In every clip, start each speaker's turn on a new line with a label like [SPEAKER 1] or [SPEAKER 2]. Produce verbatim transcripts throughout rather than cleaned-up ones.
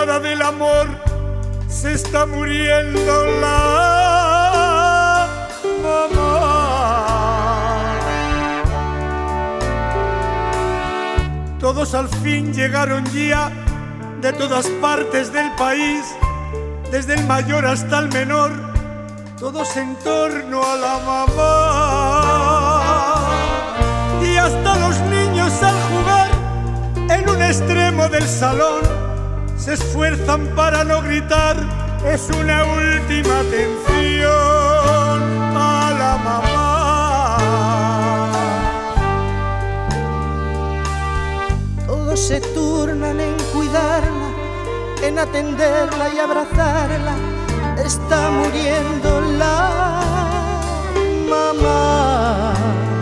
[SPEAKER 1] nada del amor, se está muriendo la mamá. Todos al fin llegaron ya de todas partes del país, desde el mayor hasta el menor, todos en torno a la mamá. Y hasta los niños al jugar en un extremo del salón se esfuerzan para no gritar, es una última atención a la mamá.
[SPEAKER 2] Todos se turnan en cuidarla, en atenderla y abrazarla, está muriendo la mamá.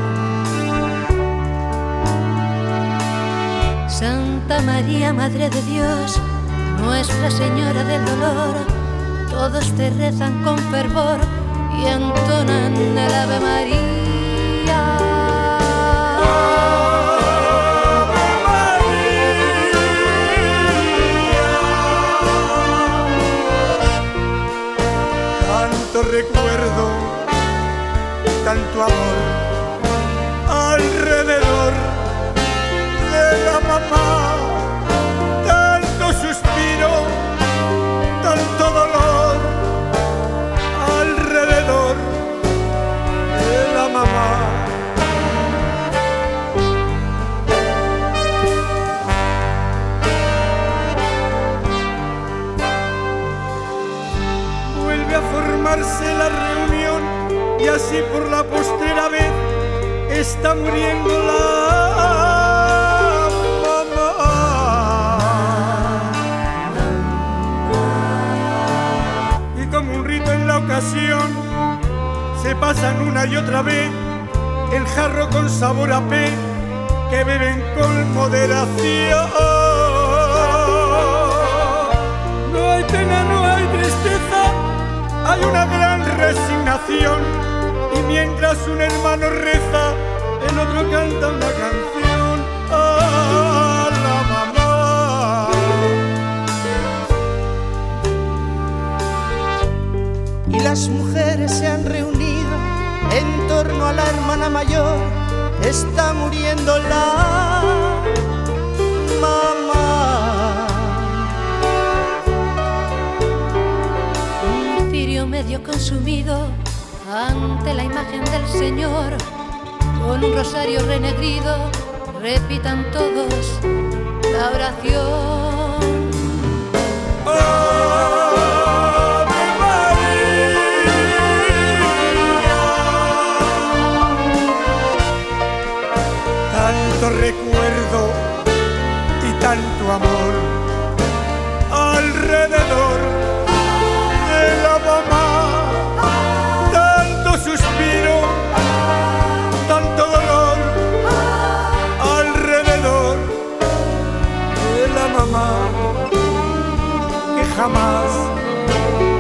[SPEAKER 3] Santa María, Madre de Dios, Nuestra Señora del Dolor, todos te rezan con fervor y entonan el Ave María.
[SPEAKER 1] Ave María. Tanto recuerdo, tanto amor alrededor de la mamá, tanto suspiro, tanto dolor alrededor de la mamá. Vuelve a formarse la reunión y así por la postrera vez está muriendo la ocasión. Se pasan una y otra vez el jarro con sabor a pe que beben con moderación. No hay pena, no hay tristeza, hay una gran resignación. Y mientras un hermano reza, el otro canta una canción a la mamá.
[SPEAKER 2] Y las mujeres se han reunido en torno a la hermana mayor, está muriendo la mamá.
[SPEAKER 3] Un cirio medio consumido ante la imagen del Señor, con un rosario renegrido, repitan todos la oración.
[SPEAKER 1] Oh. Tanto recuerdo y tanto amor alrededor de la mamá, tanto suspiro, tanto dolor alrededor de la mamá, que jamás